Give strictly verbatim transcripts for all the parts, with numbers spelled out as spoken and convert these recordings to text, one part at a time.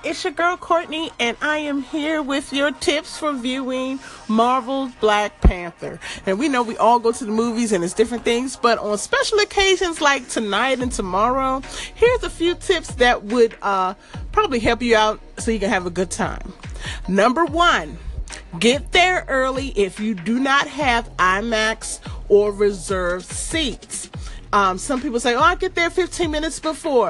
it's your girl Courtney, and I am here with your tips for viewing Marvel's Black Panther. And we know we all go to the movies and it's different things, but on special occasions like tonight and tomorrow, here's a few tips that would uh, probably help you out so you can have a good time. Number one, get there early if you do not have IMAX or reserved seats. Um, some people say, oh, I get there fifteen minutes before.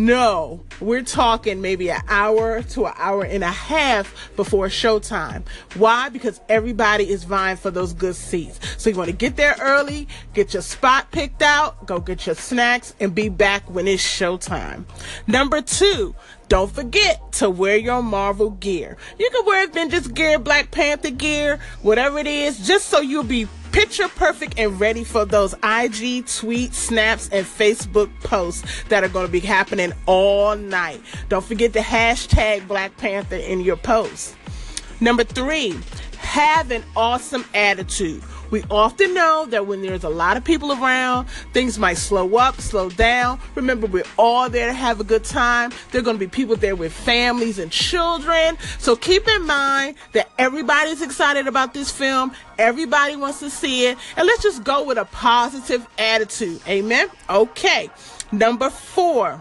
No, we're talking maybe an hour to an hour and a half before showtime. Why? Because everybody is vying for those good seats. So you want to get there early, get your spot picked out, go get your snacks, and be back when it's showtime. Number two, don't forget to wear your Marvel gear. You can wear Avengers gear, Black Panther gear, whatever it is, just so you'll be picture perfect and ready for those I G tweets, snaps, and Facebook posts that are going to be happening all night. Don't forget to hashtag Black Panther in your posts. Number three, have an awesome attitude. We often know that when there's a lot of people around, things might slow up, slow down. Remember, we're all there to have a good time. There are going to be people there with families and children. So keep in mind that everybody's excited about this film. Everybody wants to see it. And let's just go with a positive attitude. Amen? Okay. Number four.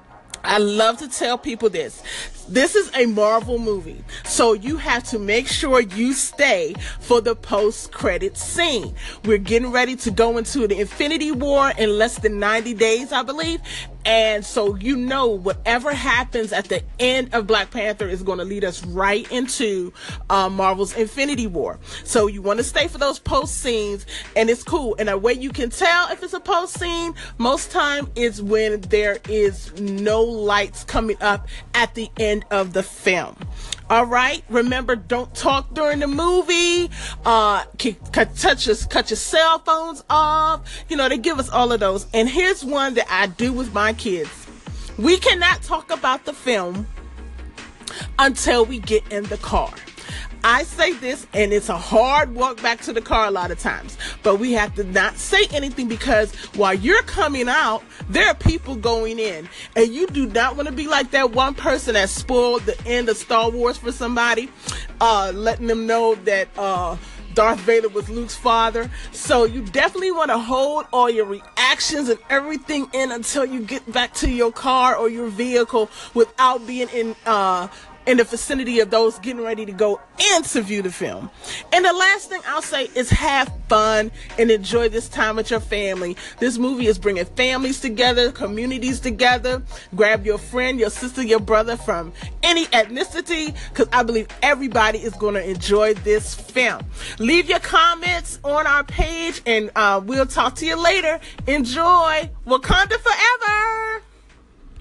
I love to tell people this. This is a Marvel movie, so you have to make sure you stay for the post-credit scene. We're getting ready to go into the Infinity War in less than ninety days, I believe. And so you know whatever happens at the end of Black Panther is going to lead us right into uh, Marvel's Infinity War. So you want to stay for those post scenes, and it's cool. And a way you can tell if it's a post scene most time is when there is no lights coming up at the end of the film. All right. Remember, don't talk during the movie. Uh, cut, touch your, cut your cell phones off. You know, they give us all of those. And here's one that I do with my kids. We cannot talk about the film until we get in the car. I say this, and it's a hard walk back to the car a lot of times, but we have to not say anything, because while you're coming out, there are people going in, and you do not want to be like that one person that spoiled the end of Star Wars for somebody, uh, letting them know that uh, Darth Vader was Luke's father. So you definitely want to hold all your reactions and everything in until you get back to your car or your vehicle without being in uh in the vicinity of those getting ready to go in to view the film. And the last thing I'll say is have fun and enjoy this time with your family. This movie is bringing families together, communities together. Grab your friend, your sister, your brother from any ethnicity, because I believe everybody is going to enjoy this film. Leave your comments on our page, and uh, we'll talk to you later. Enjoy. Wakanda forever.